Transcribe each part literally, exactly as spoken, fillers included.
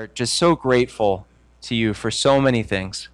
are just so grateful to you for so many things.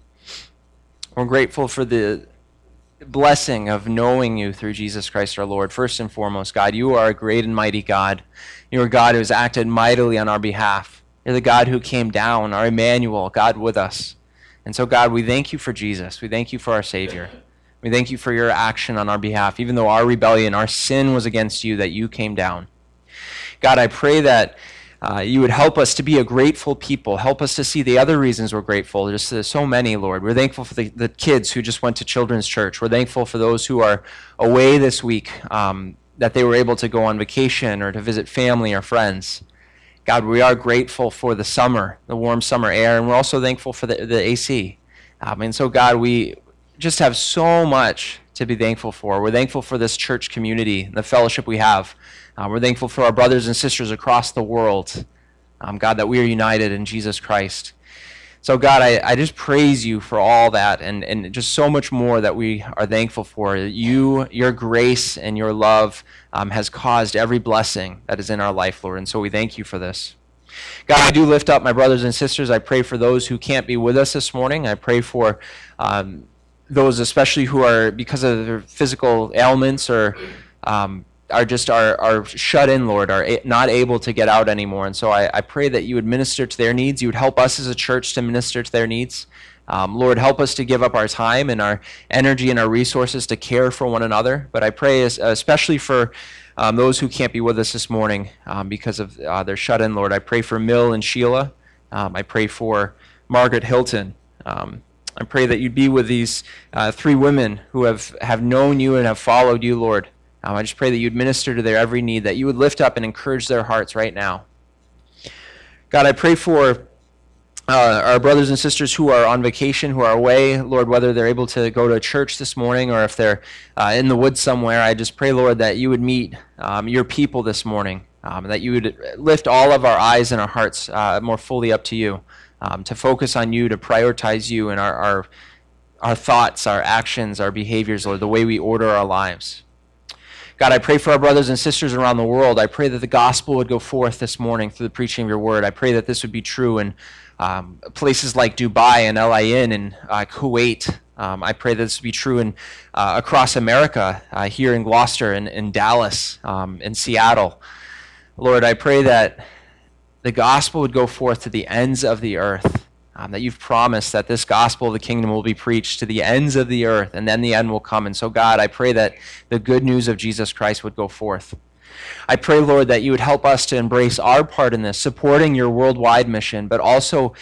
We're grateful for the blessing of knowing you through Jesus Christ our Lord. First and foremost, God, you are a great and mighty God. You are God who has acted mightily on our behalf. You're the God who came down, our Emmanuel, God with us. And so, God, we thank you for Jesus. We thank you for our Savior. We thank you for your action on our behalf, even though our rebellion, our sin was against you, that you came down. God, I pray that uh, you would help us to be a grateful people. Help us to see the other reasons we're grateful. There's, there's so many, Lord. We're thankful for the, the kids who just went to children's church. We're thankful for those who are away this week, um, that they were able to go on vacation or to visit family or friends. God, we are grateful for the summer, the warm summer air, and we're also thankful for the, the A C. Um, and so, God, we just have so much to be thankful for. We're thankful for this church community, the fellowship we have. Uh, we're thankful for our brothers and sisters across the world. Um, God, that we are united in Jesus Christ. So, God, I, I just praise you for all that and, and just so much more that we are thankful for. You, your grace and your love um, has caused every blessing that is in our life, Lord, and so we thank you for this. God, I do lift up my brothers and sisters. I pray for those who can't be with us this morning. I pray for um, those especially who are, because of their physical ailments or um, are just are, are shut in, Lord, are a, not able to get out anymore. And so I, I pray that you would minister to their needs. You would help us as a church to minister to their needs. Um, Lord, help us to give up our time and our energy and our resources to care for one another. But I pray as, especially for um, those who can't be with us this morning um, because of uh, they're shut in, Lord. I pray for Mill and Sheila. Um, I pray for Margaret Hilton. Um, I pray that you'd be with these uh, three women who have, have known you and have followed you, Lord. Um, I just pray that you'd minister to their every need, that you would lift up and encourage their hearts right now. God, I pray for uh, our brothers and sisters who are on vacation, who are away, Lord, whether they're able to go to church this morning or if they're uh, in the woods somewhere. I just pray, Lord, that you would meet um, your people this morning, um, that you would lift all of our eyes and our hearts uh, more fully up to you. Um, to focus on you, to prioritize you and our, our our thoughts, our actions, our behaviors, Lord, the way we order our lives. God, I pray for our brothers and sisters around the world. I pray that the gospel would go forth this morning through the preaching of your word. I pray that this would be true in um, places like Dubai and L A N and uh, Kuwait. Um, I pray that this would be true in uh, across America, uh, here in Gloucester and in Dallas, um, in Seattle. Lord, I pray that the gospel would go forth to the ends of the earth, um, that you've promised that this gospel of the kingdom will be preached to the ends of the earth, and then the end will come. And so, God, I pray that the good news of Jesus Christ would go forth. I pray, Lord, that you would help us to embrace our part in this, supporting your worldwide mission, but also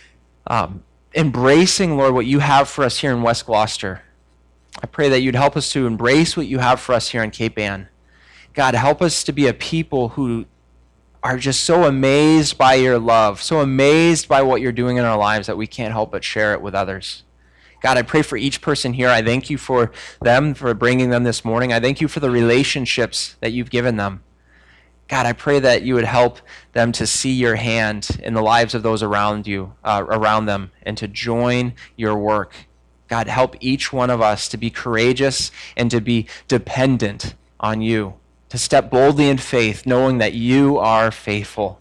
um, embracing, Lord, what you have for us here in West Gloucester. I pray that you'd help us to embrace what you have for us here in Cape Ann. God, help us to be a people who are just so amazed by your love, so amazed by what you're doing in our lives that we can't help but share it with others. God, I pray for each person here. I thank you for them, for bringing them this morning. I thank you for the relationships that you've given them. God, I pray that you would help them to see your hand in the lives of those around you, uh, around them, and to join your work. God, help each one of us to be courageous and to be dependent on you, to step boldly in faith, knowing that you are faithful.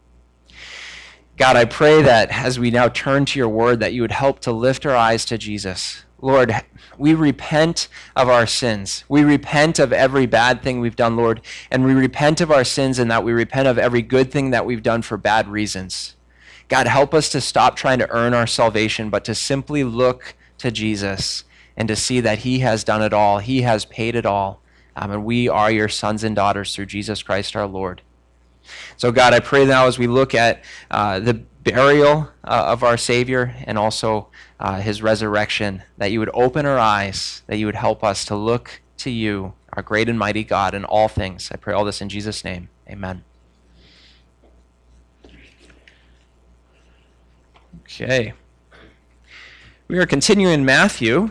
God, I pray that as we now turn to your word, that you would help to lift our eyes to Jesus. Lord, we repent of our sins. We repent of every bad thing we've done, Lord, and we repent of our sins and that we repent of every good thing that we've done for bad reasons. God, help us to stop trying to earn our salvation, but to simply look to Jesus and to see that he has done it all. He has paid it all. Um, and we are your sons and daughters through Jesus Christ our Lord. So God, I pray now as we look at uh, the burial uh, of our Savior and also uh, his resurrection, that you would open our eyes, that you would help us to look to you, our great and mighty God, in all things. I pray all this in Jesus' name. Amen. Okay. We are continuing in Matthew.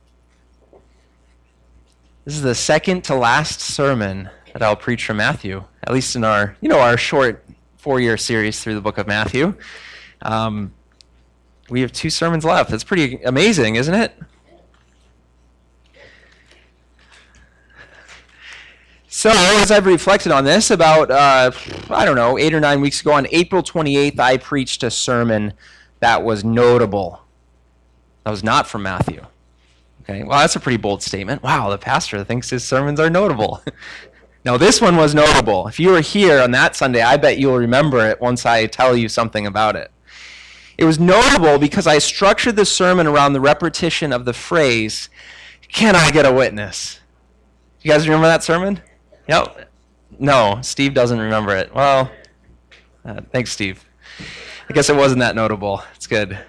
This is the second to last sermon that I'll preach from Matthew, at least in our, you know, our short four-year series through the book of Matthew. Um, we have two sermons left. That's pretty amazing, isn't it? So as I've reflected on this, about, uh, I don't know, eight or nine weeks ago, on April twenty-eighth, I preached a sermon that was notable. That was not from Matthew. Okay, well, that's a pretty bold statement. Wow, the pastor thinks his sermons are notable. No, this one was notable. If you were here on that Sunday, I bet you'll remember it once I tell you something about it. It was notable because I structured the sermon around the repetition of the phrase, "Can I get a witness?" You guys remember that sermon? Yep. No, Steve doesn't remember it. Well, uh, thanks, Steve. I guess it wasn't that notable. It's good.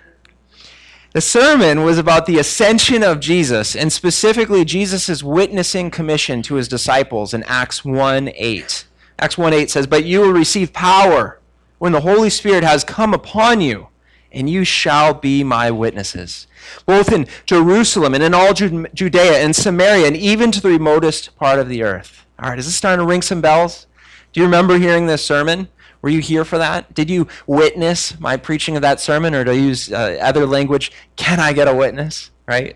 The sermon was about the ascension of Jesus, and specifically Jesus' witnessing commission to his disciples in Acts one eight. Acts one eight says, "But you will receive power when the Holy Spirit has come upon you, and you shall be my witnesses, both in Jerusalem and in all Judea and Samaria, and even to the remotest part of the earth." All right, is this starting to ring some bells? Do you remember hearing this sermon? Were you here for that? Did you witness my preaching of that sermon, or to use uh, other language, can I get a witness, right?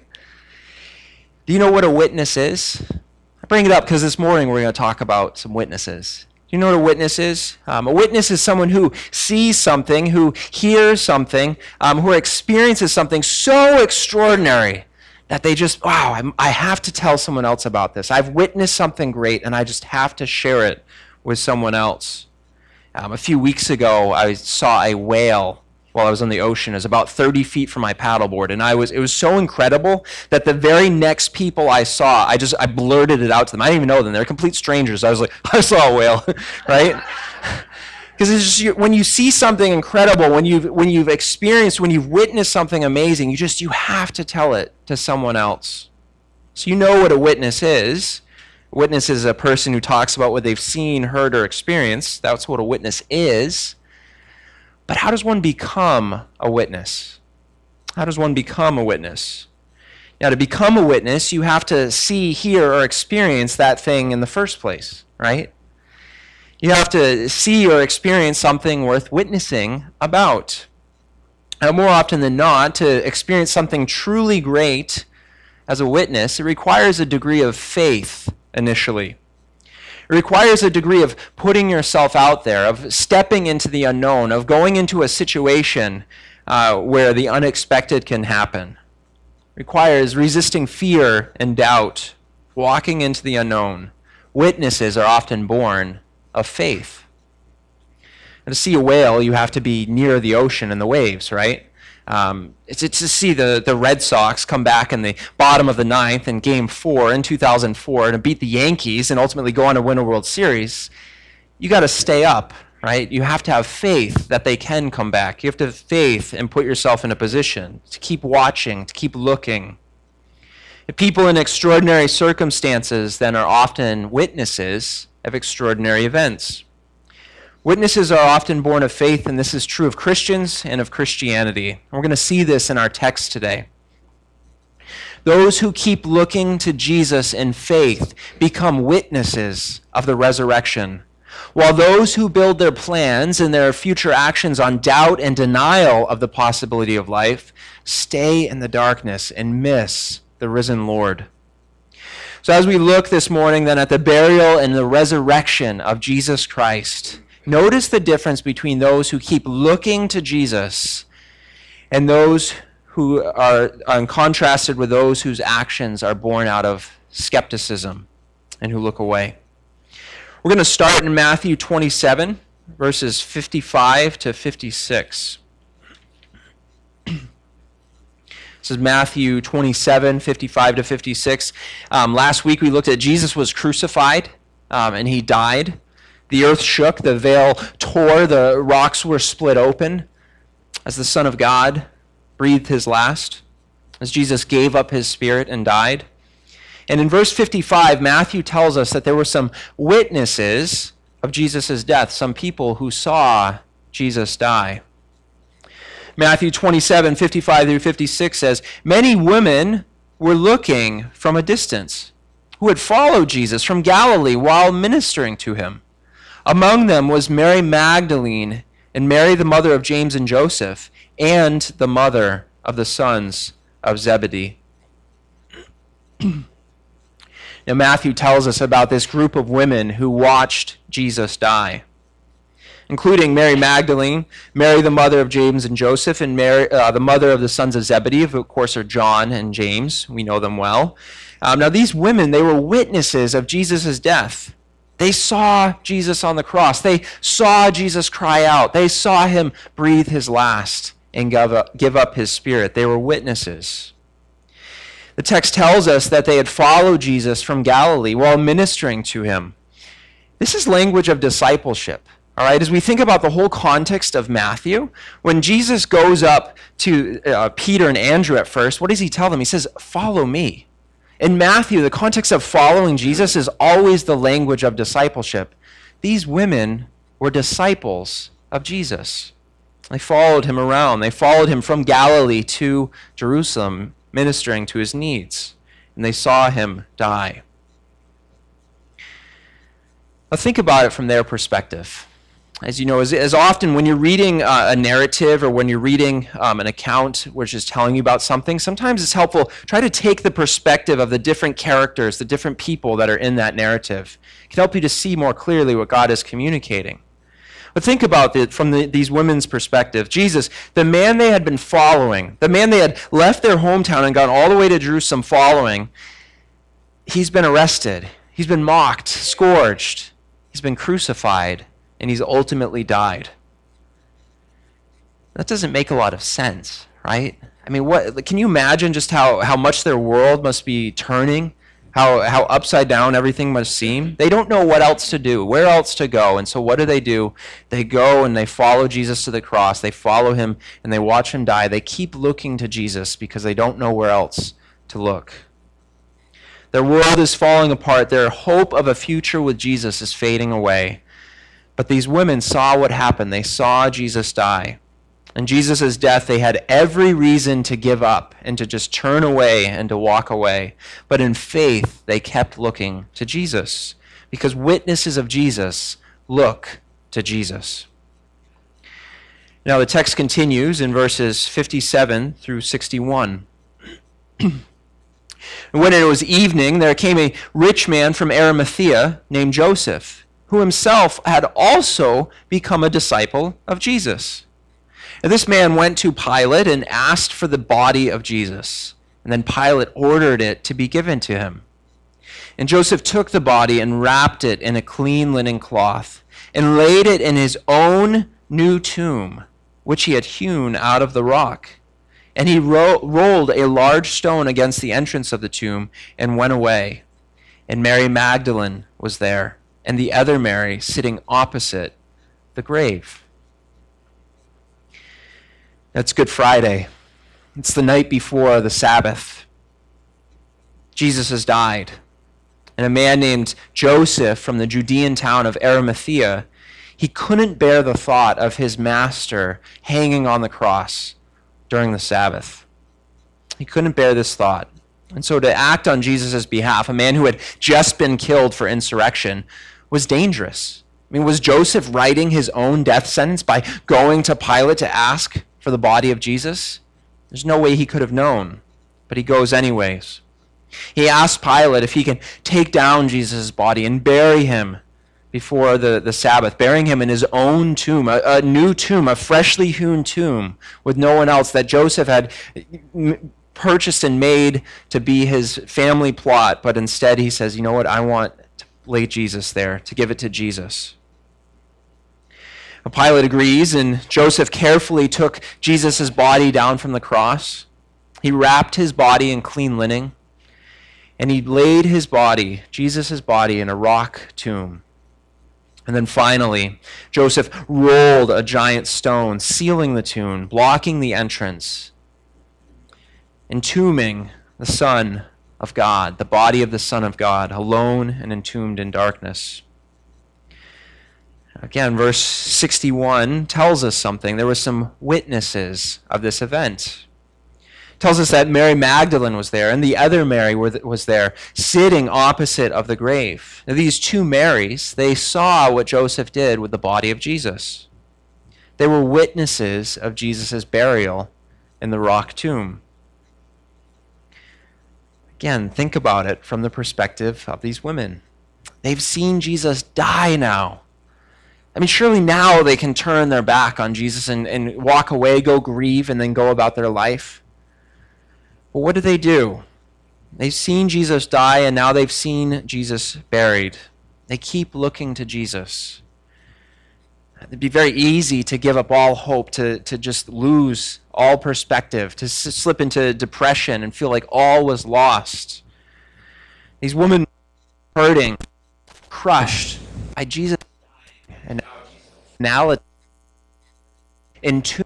Do you know what a witness is? I bring it up because this morning we're going to talk about some witnesses. Do you know what a witness is? Um, a witness is someone who sees something, who hears something, um, who experiences something so extraordinary that they just, wow, I'm, I have to tell someone else about this. I've witnessed something great, and I just have to share it with someone else. Um, a few weeks ago, I saw a whale while I was on the ocean. It was about thirty feet from my paddleboard, and I was it was so incredible that the very next people I saw, I just I blurted it out to them. I didn't even know them; they're complete strangers. I was like, "I saw a whale," right? Because it's just when you see something incredible, when you've when you've experienced, when you've witnessed something amazing, you just you have to tell it to someone else. So you know what a witness is. A witness is a person who talks about what they've seen, heard, or experienced. That's what a witness is. But how does one become a witness? How does one become a witness? Now, to become a witness, you have to see, hear, or experience that thing in the first place, right? You have to see or experience something worth witnessing about. And more often than not, to experience something truly great as a witness, it requires a degree of faith initially. It requires a degree of putting yourself out there, of stepping into the unknown, of going into a situation uh, where the unexpected can happen. It requires resisting fear and doubt, walking into the unknown. Witnesses are often born of faith. And to see a whale, you have to be near the ocean and the waves, right? Um, it's, it's to see the, the Red Sox come back in the bottom of the ninth in Game four in two thousand four and beat the Yankees and ultimately go on to win a World Series. You got to stay up, right? You have to have faith that they can come back. You have to have faith and put yourself in a position to keep watching, to keep looking. If people in extraordinary circumstances then are often witnesses of extraordinary events. Witnesses are often born of faith, and this is true of Christians and of Christianity. And we're going to see this in our text today. Those who keep looking to Jesus in faith become witnesses of the resurrection, while those who build their plans and their future actions on doubt and denial of the possibility of life stay in the darkness and miss the risen Lord. So as we look this morning then at the burial and the resurrection of Jesus Christ, notice the difference between those who keep looking to Jesus and those who are, are contrasted with those whose actions are born out of skepticism and who look away. We're going to start in Matthew twenty-seven, verses fifty-five to fifty-six. This is Matthew twenty-seven, fifty-five to fifty-six. Um, last week we looked at Jesus was crucified um, and he died. The earth shook, the veil tore, the rocks were split open as the Son of God breathed his last, as Jesus gave up his spirit and died. And in verse fifty-five, Matthew tells us that there were some witnesses of Jesus' death, some people who saw Jesus die. Matthew twenty-seven, fifty-five through fifty-six says, "Many women were looking from a distance, who had followed Jesus from Galilee while ministering to him. Among them was Mary Magdalene and Mary, the mother of James and Joseph, and the mother of the sons of Zebedee." Now, Matthew tells us about this group of women who watched Jesus die, including Mary Magdalene, Mary the mother of James and Joseph, and Mary, uh, the mother of the sons of Zebedee, who of course are John and James. We know them well. Um, now, these women, they were witnesses of Jesus' death. They saw Jesus on the cross. They saw Jesus cry out. They saw him breathe his last and give up, give up his spirit. They were witnesses. The text tells us that they had followed Jesus from Galilee while ministering to him. This is language of discipleship. All right, as we think about the whole context of Matthew, when Jesus goes up to uh, Peter and Andrew at first, what does he tell them? He says, "Follow me." In Matthew, the context of following Jesus is always the language of discipleship. These women were disciples of Jesus. They followed him around. They followed him from Galilee to Jerusalem, ministering to his needs, and they saw him die. Now think about it from their perspective. As you know, as, as often when you're reading uh, a narrative or when you're reading um, an account which is telling you about something, sometimes it's helpful, try to take the perspective of the different characters, the different people that are in that narrative. It can help you to see more clearly what God is communicating. But think about it from the, these women's perspective. Jesus, the man they had been following, the man they had left their hometown and gone all the way to Jerusalem following, he's been arrested. He's been mocked, scourged. He's been crucified, and he's ultimately died. That doesn't make a lot of sense, right? I mean, what can you imagine just how, how much their world must be turning? How, how upside down everything must seem. They don't know what else to do, where else to go. And so what do they do? They go and they follow Jesus to the cross. They follow him and they watch him die. They keep looking to Jesus because they don't know where else to look. Their world is falling apart. Their hope of a future with Jesus is fading away. But these women saw what happened. They saw Jesus die. In Jesus' death, they had every reason to give up and to just turn away and to walk away. But in faith, they kept looking to Jesus, because witnesses of Jesus look to Jesus. Now, the text continues in verses fifty-seven through sixty-one. When it was evening, there came a rich man from Arimathea named Joseph, who himself had also become a disciple of Jesus. And this man went to Pilate and asked for the body of Jesus. And then Pilate ordered it to be given to him. And Joseph took the body and wrapped it in a clean linen cloth and laid it in his own new tomb, which he had hewn out of the rock. And he ro- rolled a large stone against the entrance of the tomb and went away. And Mary Magdalene was there, and the other Mary sitting opposite the grave. That's Good Friday. It's the night before the Sabbath. Jesus has died. And a man named Joseph from the Judean town of Arimathea, he couldn't bear the thought of his master hanging on the cross during the Sabbath. He couldn't bear this thought. And so to act on Jesus' behalf, a man who had just been killed for insurrection, was dangerous. I mean, was Joseph writing his own death sentence by going to Pilate to ask for the body of Jesus? There's no way he could have known, but he goes anyways. He asks Pilate if he can take down Jesus' body and bury him before the, the Sabbath, burying him in his own tomb, a, a new tomb, a freshly hewn tomb with no one else that Joseph had purchased and made to be his family plot. But instead he says, you know what, I want to lay Jesus there, to give it to Jesus. Pilate agrees, and Joseph carefully took Jesus' body down from the cross. He wrapped his body in clean linen, and he laid his body, Jesus' body, in a rock tomb. And then finally, Joseph rolled a giant stone, sealing the tomb, blocking the entrance, entombing the Son of God, the body of the Son of God, alone and entombed in darkness. Again, verse sixty-one tells us something. There were some witnesses of this event. It tells us that Mary Magdalene was there, and the other Mary was there, sitting opposite of the grave. Now, these two Marys, they saw what Joseph did with the body of Jesus. They were witnesses of Jesus' burial in the rock tomb. Again, think about it from the perspective of these women. They've seen Jesus die now. I mean, surely now they can turn their back on Jesus and, and walk away, go grieve, and then go about their life. But what do they do? They've seen Jesus die, and now they've seen Jesus buried. They keep looking to Jesus. It'd be very easy to give up all hope, to, to just lose all perspective, to s- slip into depression and feel like all was lost. These women hurting, crushed by Jesus, and now in two.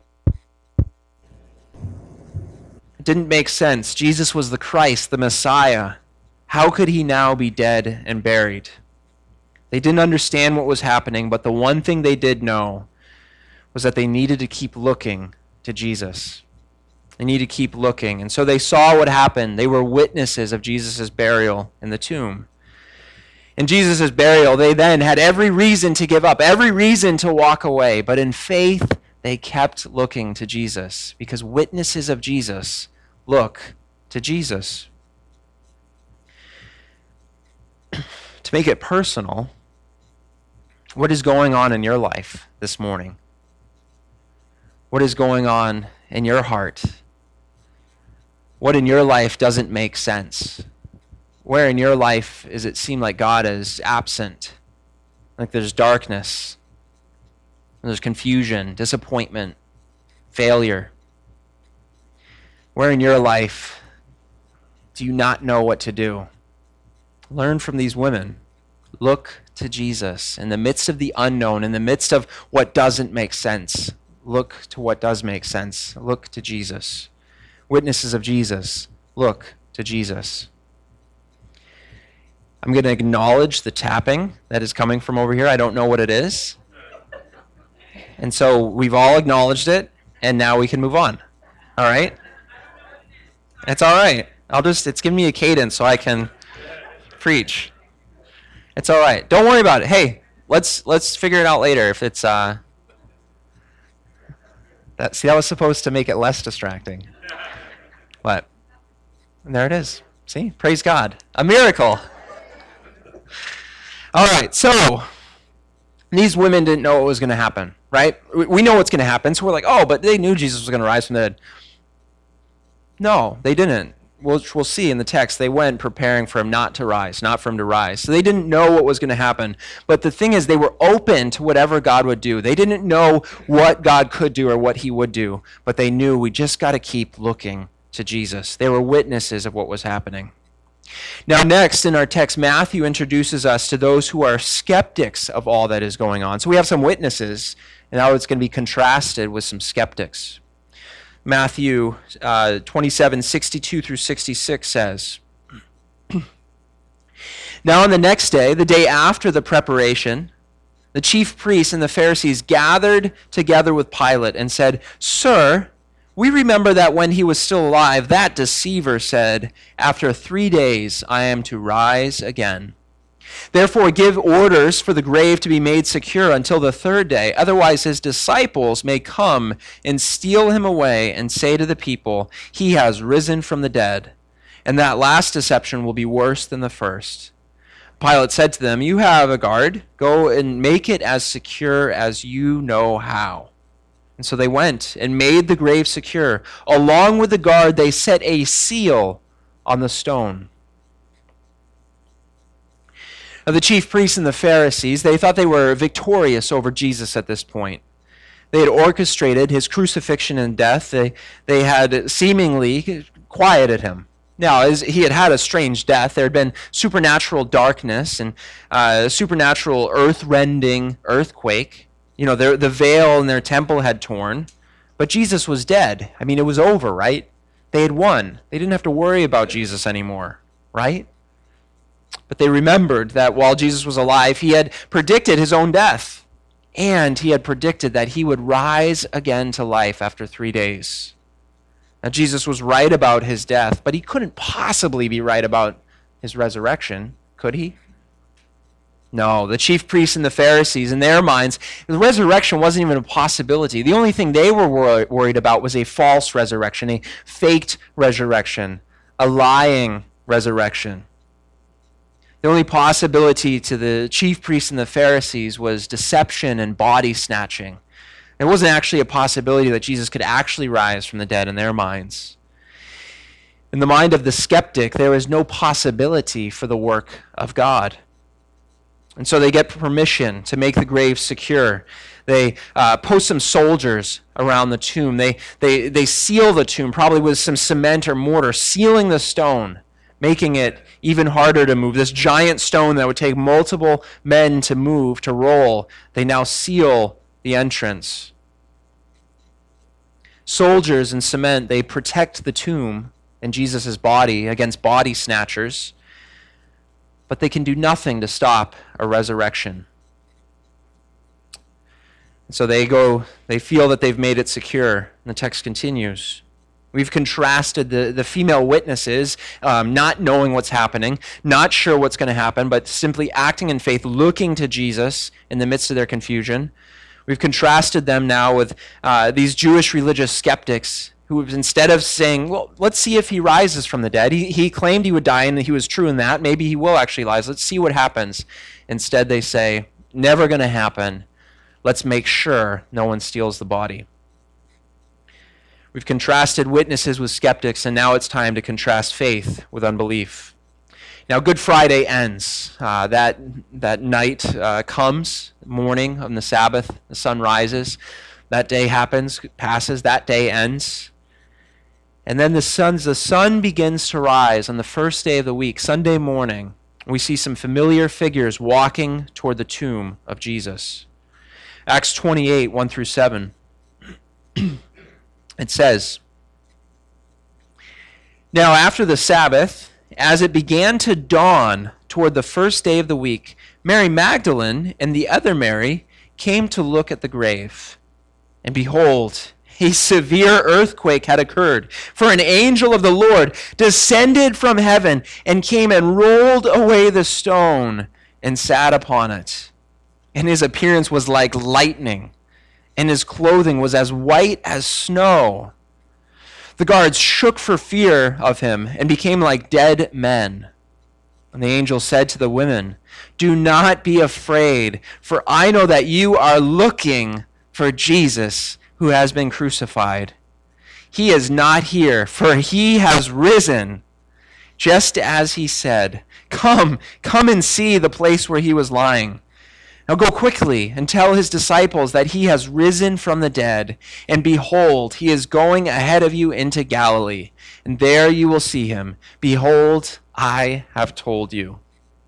It didn't make sense. Jesus was the Christ, the Messiah. How could he now be dead and buried? They didn't understand what was happening, but the one thing they did know was that they needed to keep looking to Jesus. They needed to keep looking. And so they saw what happened. They were witnesses of Jesus' burial in the tomb. In Jesus' burial, they then had every reason to give up, every reason to walk away. But in faith, they kept looking to Jesus, because witnesses of Jesus look to Jesus. To make it personal, what is going on in your life this morning? What is going on in your heart? What in your life doesn't make sense? Where in your life does it seem like God is absent? Like there's darkness, there's confusion, disappointment, failure? Where in your life do you not know what to do? Learn from these women. Look to Jesus. In the midst of the unknown, in the midst of what doesn't make sense, look to what does make sense. Look to Jesus. Witnesses of Jesus, look to Jesus. I'm going to acknowledge the tapping that is coming from over here. I don't know what it is. And so we've all acknowledged it, and now we can move on. All right? It's all right. I'll just, it's giving me a cadence so I can preach. It's all right. Don't worry about it. Hey, let's let's figure it out later if it's uh that see that was supposed to make it less distracting. What? And there it is. See? Praise God. A miracle. All right. So these women didn't know what was going to happen, right? We know what's going to happen. So we're like, "Oh, but they knew Jesus was going to rise from the dead." No, they didn't. We'll, we'll see in the text, they went preparing for him not to rise, not for him to rise. So they didn't know what was going to happen. But the thing is, they were open to whatever God would do. They didn't know what God could do or what he would do, but they knew we just got to keep looking to Jesus. They were witnesses of what was happening. Now next in our text, Matthew introduces us to those who are skeptics of all that is going on. So we have some witnesses, and now it's going to be contrasted with some skeptics. Matthew uh, twenty-seven, sixty-two through sixty-six says, Now on the next day, the day after the preparation, the chief priests and the Pharisees gathered together with Pilate and said, Sir, we remember that when he was still alive, that deceiver said, After three days I am to rise again. Therefore, give orders for the grave to be made secure until the third day. Otherwise, his disciples may come and steal him away and say to the people, He has risen from the dead. And that last deception will be worse than the first. Pilate said to them, You have a guard. Go and make it as secure as you know how. And so they went and made the grave secure. Along with the guard, they set a seal on the stone. Now, the chief priests and the Pharisees, they thought they were victorious over Jesus at this point. They had orchestrated his crucifixion and death. They, they had seemingly quieted him. Now, as he had had a strange death. There had been supernatural darkness and uh, a supernatural earth-rending earthquake. You know, their, the veil in their temple had torn. But Jesus was dead. I mean, it was over, right? They had won. They didn't have to worry about Jesus anymore, right? But they remembered that while Jesus was alive, he had predicted his own death. And he had predicted that he would rise again to life after three days. Now, Jesus was right about his death, but he couldn't possibly be right about his resurrection, could he? No, the chief priests and the Pharisees, in their minds, the resurrection wasn't even a possibility. The only thing they were wor- worried about was a false resurrection, a faked resurrection, a lying resurrection. The only possibility to the chief priests and the Pharisees was deception and body snatching. There wasn't actually a possibility that Jesus could actually rise from the dead in their minds. In the mind of the skeptic, there is no possibility for the work of God. And so they get permission to make the grave secure. They uh, post some soldiers around the tomb. They, they, they seal the tomb, probably with some cement or mortar, sealing the stone, making it even harder to move. This giant stone that would take multiple men to move, to roll, they now seal the entrance. Soldiers and cement, they protect the tomb and Jesus' body against body snatchers, but they can do nothing to stop a resurrection. And so they go, they feel that they've made it secure. And the text continues. We've contrasted the, the female witnesses um, not knowing what's happening, not sure what's going to happen, but simply acting in faith, looking to Jesus in the midst of their confusion. We've contrasted them now with uh, these Jewish religious skeptics who, instead of saying, well, let's see if he rises from the dead, he, he claimed he would die and he was true in that, maybe he will actually rise, let's see what happens. Instead they say, never going to happen, let's make sure no one steals the body. We've contrasted witnesses with skeptics, and now it's time to contrast faith with unbelief. Now, Good Friday ends. Uh, that, that night uh, comes, morning on the Sabbath, the sun rises. That day happens, passes, that day ends. And then the, sun's, the sun begins to rise on the first day of the week, Sunday morning. We see some familiar figures walking toward the tomb of Jesus. Acts twenty-eight, one through seven. It says, now after the Sabbath, as it began to dawn toward the first day of the week, Mary Magdalene and the other Mary came to look at the grave. And behold, a severe earthquake had occurred, for an angel of the Lord descended from heaven and came and rolled away the stone and sat upon it. And his appearance was like lightning, and his clothing was as white as snow. The guards shook for fear of him and became like dead men. And the angel said to the women, do not be afraid, for I know that you are looking for Jesus who has been crucified. He is not here, for he has risen, just as he said. Come, come and see the place where he was lying. Now go quickly and tell his disciples that he has risen from the dead, and behold, he is going ahead of you into Galilee, and there you will see him. Behold, I have told you.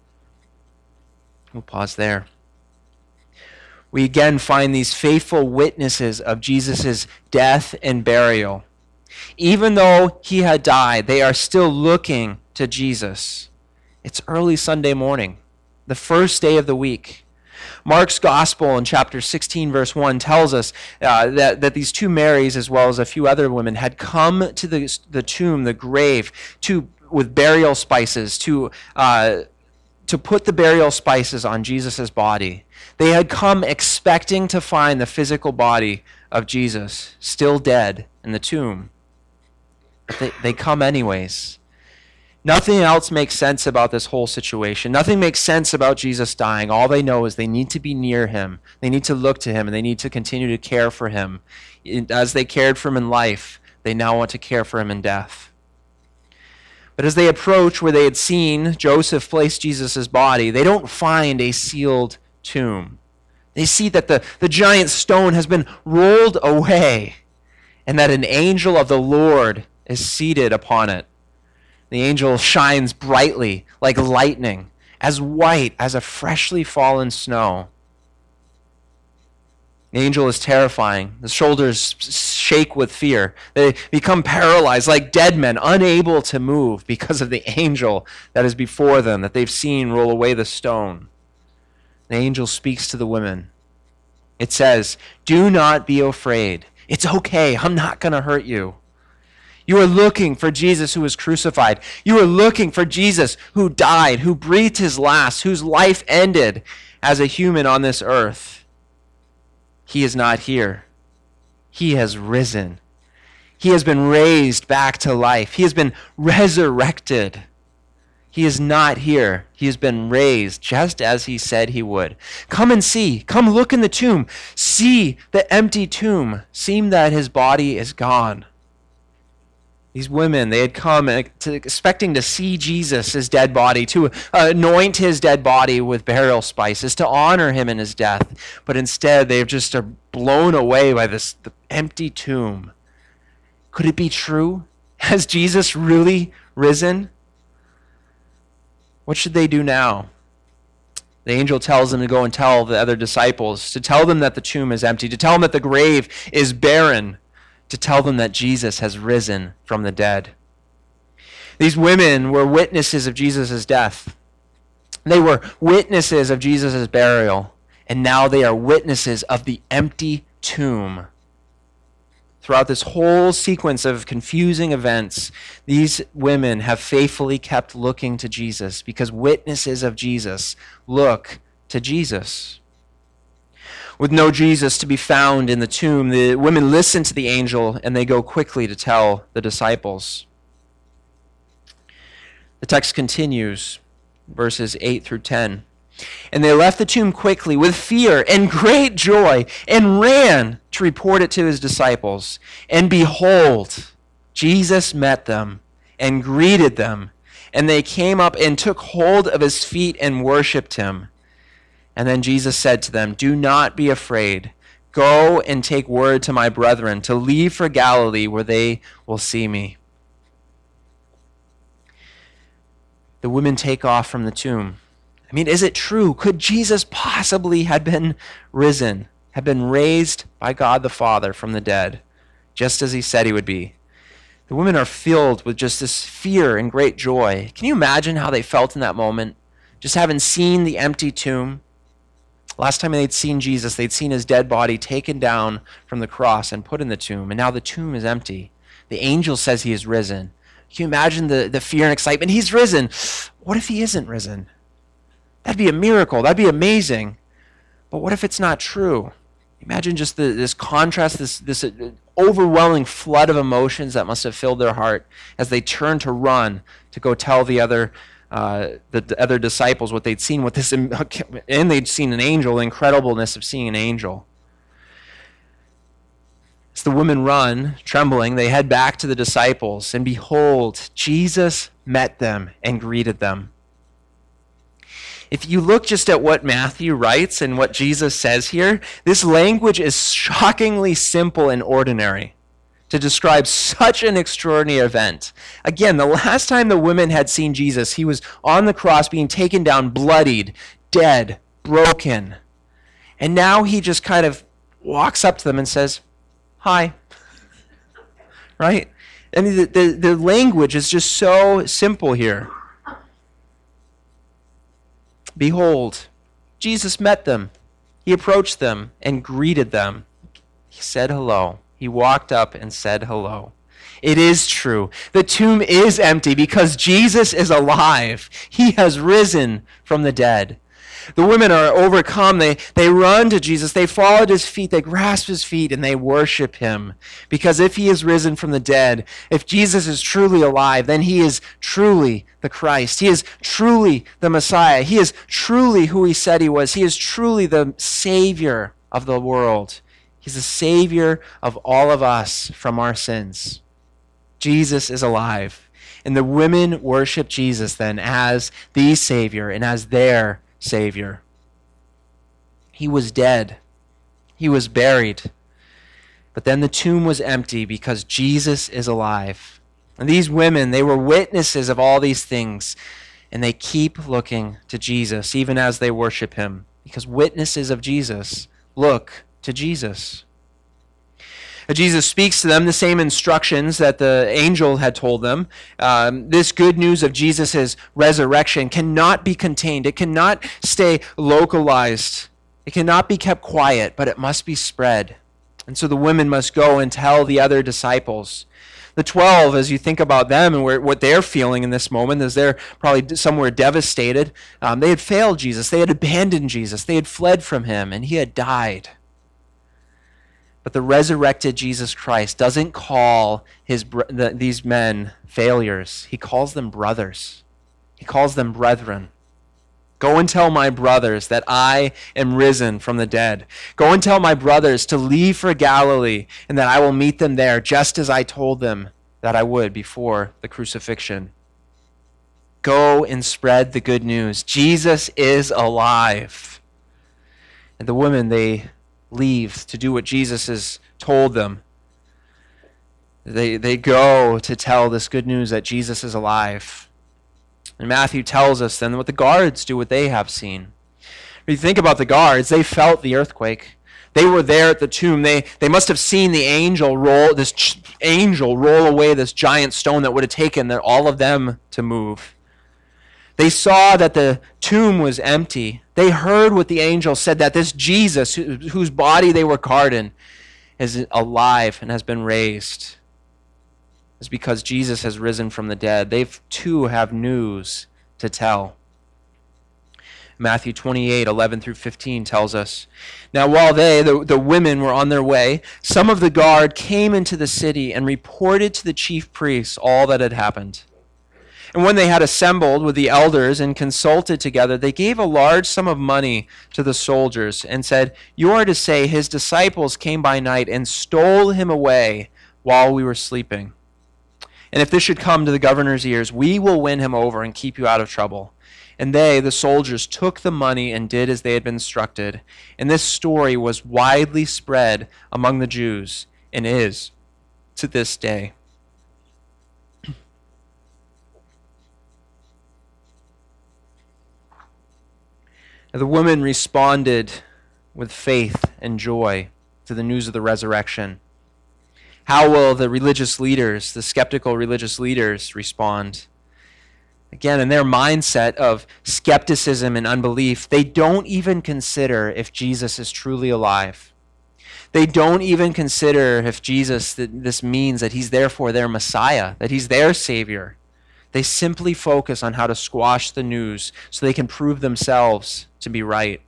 We'll pause there. We again find these faithful witnesses of Jesus' death and burial. Even though he had died, they are still looking to Jesus. It's early Sunday morning, the first day of the week. Mark's gospel in chapter sixteen, verse one, tells us uh, that, that these two Marys, as well as a few other women, had come to the, the tomb, the grave, to with burial spices, to, uh, to put the burial spices on Jesus' body. They had come expecting to find the physical body of Jesus, still dead in the tomb. But they, they come anyways. Nothing else makes sense about this whole situation. Nothing makes sense about Jesus dying. All they know is they need to be near him. They need to look to him, and they need to continue to care for him. As they cared for him in life, they now want to care for him in death. But as they approach where they had seen Joseph place Jesus' body, they don't find a sealed tomb. They see that the, the giant stone has been rolled away, and that an angel of the Lord is seated upon it. The angel shines brightly like lightning, as white as a freshly fallen snow. The angel is terrifying. The shoulders shake with fear. They become paralyzed like dead men, unable to move because of the angel that is before them, that they've seen roll away the stone. The angel speaks to the women. It says, do not be afraid. It's okay. I'm not going to hurt you. You are looking for Jesus who was crucified. You are looking for Jesus who died, who breathed his last, whose life ended as a human on this earth. He is not here. He has risen. He has been raised back to life. He has been resurrected. He is not here. He has been raised just as he said he would. Come and see. Come look in the tomb. See the empty tomb. See that his body is gone. These women, they had come to, expecting to see Jesus, his dead body, to uh, anoint his dead body with burial spices, to honor him in his death. But instead, they've just are blown away by this the empty tomb. Could it be true? Has Jesus really risen? What should they do now? The angel tells them to go and tell the other disciples, to tell them that the tomb is empty, to tell them that the grave is barren, to tell them that Jesus has risen from the dead. These women were witnesses of Jesus' death. They were witnesses of Jesus' burial, and now they are witnesses of the empty tomb. Throughout this whole sequence of confusing events, these women have faithfully kept looking to Jesus because witnesses of Jesus look to Jesus. With no Jesus to be found in the tomb, the women listen to the angel and they go quickly to tell the disciples. The text continues, verses eight through ten. And they left the tomb quickly with fear and great joy and ran to report it to his disciples. And behold, Jesus met them and greeted them. And they came up and took hold of his feet and worshipped him. And then Jesus said to them, do not be afraid. Go and take word to my brethren to leave for Galilee where they will see me. The women take off from the tomb. I mean, is it true? Could Jesus possibly have been risen, have been raised by God the Father from the dead, just as he said he would be? The women are filled with just this fear and great joy. Can you imagine how they felt in that moment? Just having seen the empty tomb. Last time they'd seen Jesus, they'd seen his dead body taken down from the cross and put in the tomb, and now the tomb is empty. The angel says he is risen. Can you imagine the, the fear and excitement? He's risen. What if he isn't risen? That'd be a miracle. That'd be amazing. But what if it's not true? Imagine just the, this contrast, this, this overwhelming flood of emotions that must have filled their heart as they turned to run to go tell the other uh, the, the other disciples what they'd seen, what this, and they'd seen an angel, the incredibleness of seeing an angel. As the women run, trembling, they head back to the disciples, and behold, Jesus met them and greeted them. If you look just at what Matthew writes and what Jesus says here, this language is shockingly simple and ordinary to describe such an extraordinary event. Again, the last time the women had seen Jesus, he was on the cross being taken down, bloodied, dead, broken. And now he just kind of walks up to them and says, hi. Right? I mean, the, the, the language is just so simple here. Behold, Jesus met them. He approached them and greeted them. He said hello. He walked up and said hello. It is true. The tomb is empty because Jesus is alive. He has risen from the dead. The women are overcome. They, they run to Jesus. They fall at his feet. They grasp his feet and they worship him. Because if he is risen from the dead, if Jesus is truly alive, then he is truly the Christ. He is truly the Messiah. He is truly who he said he was. He is truly the Savior of the world. He's the Savior of all of us from our sins. Jesus is alive. And the women worship Jesus then as the Savior and as their Savior. He was dead. He was buried. But then the tomb was empty because Jesus is alive. And these women, they were witnesses of all these things. And they keep looking to Jesus even as they worship him. Because witnesses of Jesus look to Jesus. Jesus speaks to them the same instructions that the angel had told them. Um, this good news of Jesus' resurrection cannot be contained. It cannot stay localized. It cannot be kept quiet, but it must be spread. And so the women must go and tell the other disciples. The twelve, as you think about them and where, what they're feeling in this moment, as they're probably somewhere devastated, um, they had failed Jesus. They had abandoned Jesus. They had fled from him, and he had died. But the resurrected Jesus Christ doesn't call his the, these men failures. He calls them brothers. He calls them brethren. Go and tell my brothers that I am risen from the dead. Go and tell my brothers to leave for Galilee and that I will meet them there, just as I told them that I would before the crucifixion. Go and spread the good news. Jesus is alive. And the women, they leave to do what Jesus has told them. They, they go to tell this good news that Jesus is alive. And Matthew tells us then what the guards do, what they have seen. If you think about the guards, they felt the earthquake. They were there at the tomb. They, they must have seen the angel roll, this ch- angel roll away this giant stone that would have taken their, all of them to move. They saw that the tomb was empty. They heard what the angel said, that this Jesus, who, whose body they were guarding, is alive and has been raised. It's because Jesus has risen from the dead. They too have news to tell. Matthew twenty-eight, eleven through fifteen tells us, now while they, the, the women, were on their way, some of the guard came into the city and reported to the chief priests all that had happened. And when they had assembled with the elders and consulted together, they gave a large sum of money to the soldiers and said, you are to say his disciples came by night and stole him away while we were sleeping. And if this should come to the governor's ears, we will win him over and keep you out of trouble. And they, the soldiers, took the money and did as they had been instructed. And this story was widely spread among the Jews and is to this day. The women responded with faith and joy to the news of the resurrection. How will the religious leaders, the skeptical religious leaders, respond? Again, in their mindset of skepticism and unbelief, they don't even consider if Jesus is truly alive. They don't even consider if Jesus, that this means that he's therefore their Messiah, that he's their Savior. They simply focus on how to squash the news so they can prove themselves to be right.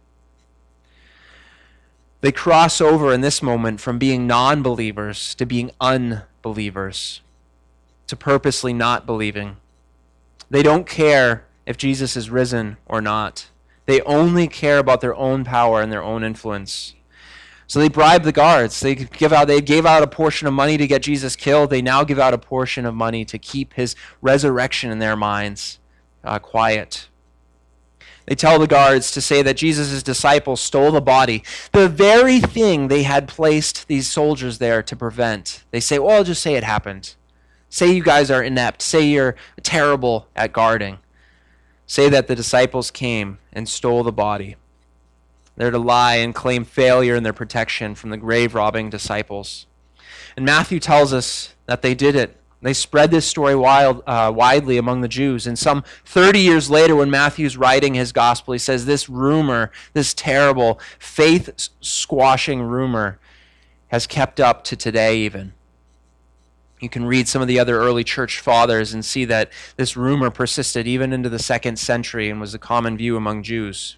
They cross over in this moment from being non-believers to being unbelievers, to purposely not believing. They don't care if Jesus is risen or not. They only care about their own power and their own influence. So they bribe the guards. They give out. They gave out a portion of money to get Jesus killed. They now give out a portion of money to keep his resurrection in their minds uh, quiet. They tell the guards to say that Jesus' disciples stole the body, the very thing they had placed these soldiers there to prevent. They say, well, just say it happened. Say you guys are inept. Say you're terrible at guarding. Say that the disciples came and stole the body. They're to lie and claim failure in their protection from the grave-robbing disciples. And Matthew tells us that they did it. They spread this story wild, uh, widely among the Jews. And some thirty years later, when Matthew's writing his gospel, he says this rumor, this terrible, faith-squashing rumor, has kept up to today even. You can read some of the other early church fathers and see that this rumor persisted even into the second century and was a common view among Jews.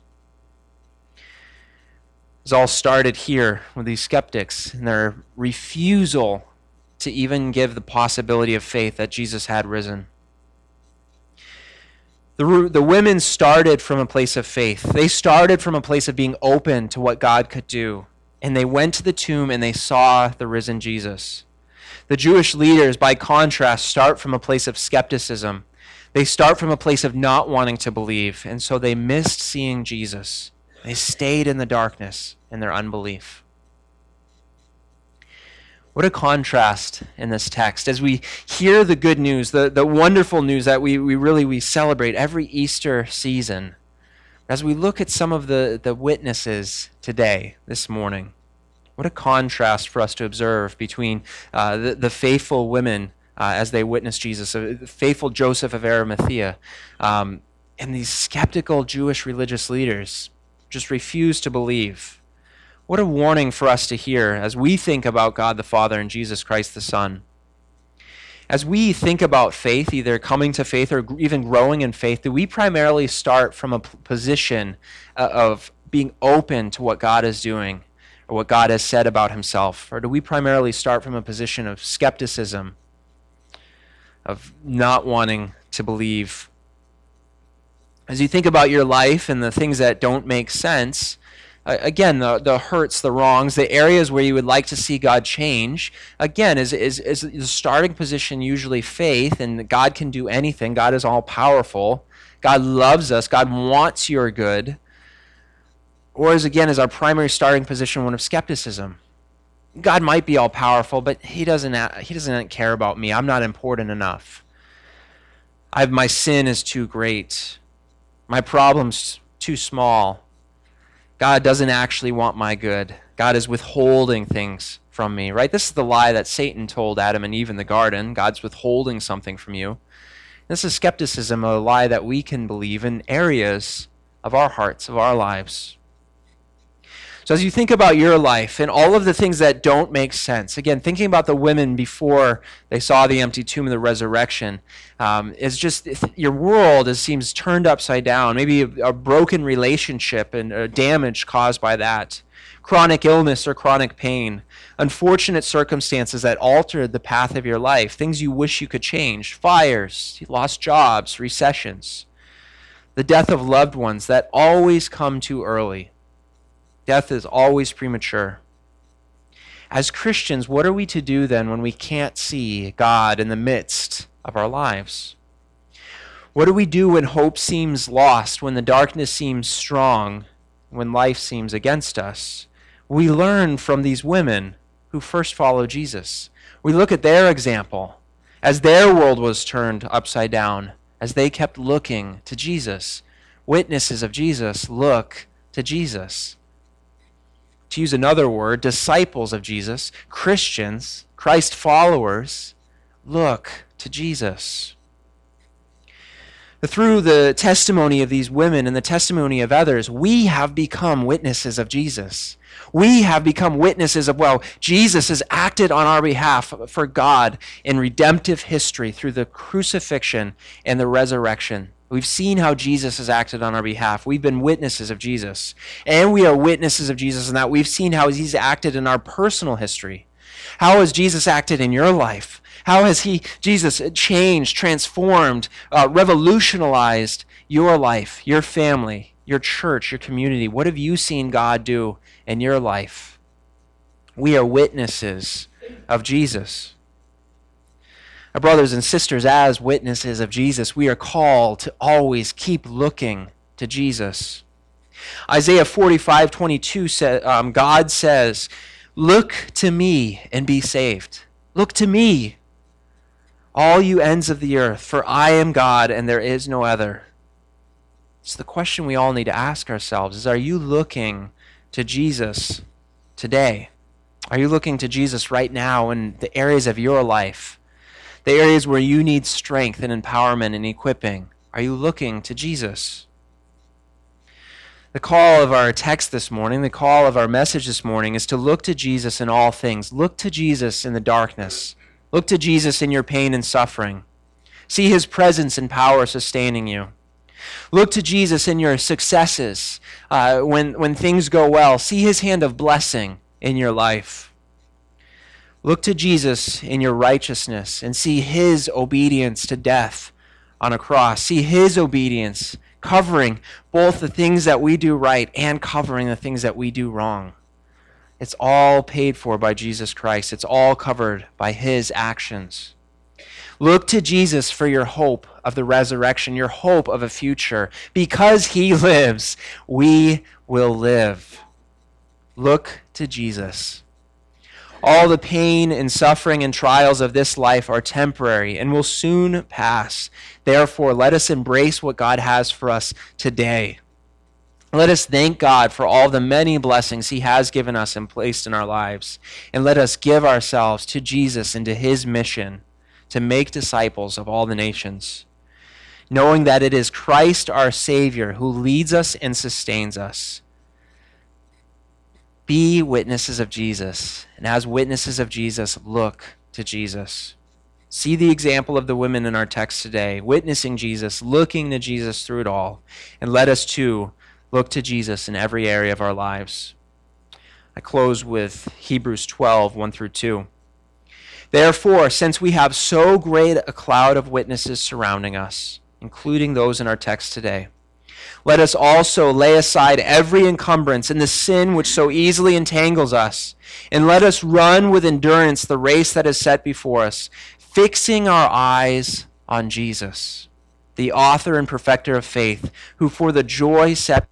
It all started here with these skeptics and their refusal to even give the possibility of faith that Jesus had risen. The, the women started from a place of faith. They started from a place of being open to what God could do. And they went to the tomb and they saw the risen Jesus. The Jewish leaders, by contrast, start from a place of skepticism. They start from a place of not wanting to believe. And so they missed seeing Jesus. They stayed in the darkness in their unbelief. What a contrast in this text. As we hear the good news, the, the wonderful news that we, we really we celebrate every Easter season, as we look at some of the, the witnesses today, this morning, what a contrast for us to observe between uh, the, the faithful women uh, as they witness Jesus, uh, the faithful Joseph of Arimathea, um, and these skeptical Jewish religious leaders just refuse to believe. What a warning for us to hear as we think about God the Father and Jesus Christ the Son. As we think about faith, either coming to faith or even growing in faith, do we primarily start from a position of being open to what God is doing or what God has said about himself? Or do we primarily start from a position of skepticism, of not wanting to believe? As you think about your life and the things that don't make sense, uh, again, the, the hurts, the wrongs, the areas where you would like to see God change, again, is, is, is the starting position usually faith, and God can do anything. God is all powerful. God loves us. God wants your good. Or is, again, is our primary starting position one of skepticism? God might be all powerful, but he doesn't, he doesn't care about me. I'm not important enough. I've, my sin is too great. My problem's too small. God doesn't actually want my good. God is withholding things from me, right? This is the lie that Satan told Adam and Eve in the garden. God's withholding something from you. This is skepticism, a lie that we can believe in areas of our hearts, of our lives. So as you think about your life and all of the things that don't make sense, again, thinking about the women before they saw the empty tomb and the resurrection, um, is just your world is, seems turned upside down. Maybe a, a broken relationship and a damage caused by that. Chronic illness or chronic pain. Unfortunate circumstances that altered the path of your life. Things you wish you could change. Fires, lost jobs, recessions. The death of loved ones that always come too early. Death is always premature. As Christians, what are we to do then when we can't see God in the midst of our lives? What do we do when hope seems lost, when the darkness seems strong, when life seems against us? We learn from these women who first followed Jesus. We look at their example as their world was turned upside down, as they kept looking to Jesus. Witnesses of Jesus look to Jesus. To use another word, disciples of Jesus, Christians, Christ followers, look to Jesus. Through the testimony of these women and the testimony of others, we have become witnesses of Jesus. We have become witnesses of, well, Jesus has acted on our behalf for God in redemptive history through the crucifixion and the resurrection. We've seen how Jesus has acted on our behalf. We've been witnesses of Jesus. And we are witnesses of Jesus in that we've seen how he's acted in our personal history. How has Jesus acted in your life? How has he, Jesus, changed, transformed, uh, revolutionized your life, your family, your church, your community? What have you seen God do in your life? We are witnesses of Jesus. Our brothers and sisters, as witnesses of Jesus, we are called to always keep looking to Jesus. Isaiah forty-five twenty-two says, um, God says, "Look to me and be saved. Look to me, all you ends of the earth, for I am God and there is no other." It's the question we all need to ask ourselves is, are you looking to Jesus today? Are you looking to Jesus right now in the areas of your life? The areas where you need strength and empowerment and equipping. Are you looking to Jesus? The call of our text this morning, the call of our message this morning is to look to Jesus in all things. Look to Jesus in the darkness. Look to Jesus in your pain and suffering. See his presence and power sustaining you. Look to Jesus in your successes. Uh, when, when things go well, see his hand of blessing in your life. Look to Jesus in your righteousness and see his obedience to death on a cross. See his obedience covering both the things that we do right and covering the things that we do wrong. It's all paid for by Jesus Christ. It's all covered by his actions. Look to Jesus for your hope of the resurrection, your hope of a future. Because he lives, we will live. Look to Jesus. All the pain and suffering and trials of this life are temporary and will soon pass. Therefore, let us embrace what God has for us today. Let us thank God for all the many blessings he has given us and placed in our lives. And let us give ourselves to Jesus and to his mission to make disciples of all the nations, knowing that it is Christ our Savior who leads us and sustains us. Be witnesses of Jesus, and as witnesses of Jesus, look to Jesus. See the example of the women in our text today, witnessing Jesus, looking to Jesus through it all, and let us too look to Jesus in every area of our lives. I close with Hebrews twelve, one through two. Therefore, since we have so great a cloud of witnesses surrounding us, including those in our text today, Let us also lay aside every encumbrance and the sin which so easily entangles us, and let us run with endurance the race that is set before us, fixing our eyes on Jesus, the author and perfecter of faith, who for the joy set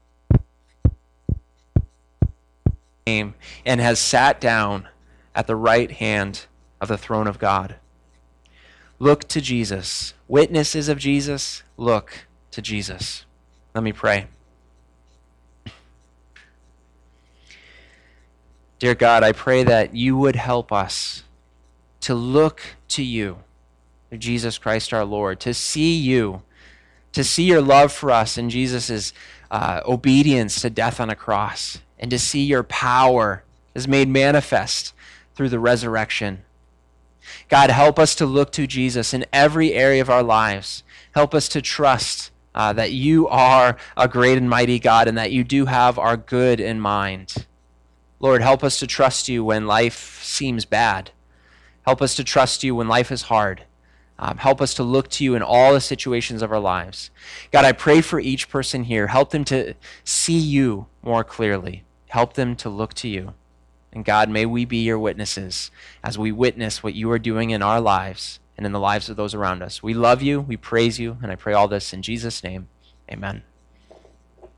came and has sat down at the right hand of the throne of God. Look to Jesus. Witnesses of Jesus, look to Jesus. Let me pray. Dear God, I pray that you would help us to look to you, to Jesus Christ our Lord, to see you, to see your love for us in Jesus' uh, obedience to death on a cross, and to see your power is made manifest through the resurrection. God, help us to look to Jesus in every area of our lives. Help us to trust uh, that you are a great and mighty God and that you do have our good in mind. Lord, help us to trust you when life seems bad. Help us to trust you when life is hard. Um, help us to look to you in all the situations of our lives. God, I pray for each person here. Help them to see you more clearly. Help them to look to you. And God, may we be your witnesses as we witness what you are doing in our lives and in the lives of those around us. We love you, we praise you, and I pray all this in Jesus' name. Amen.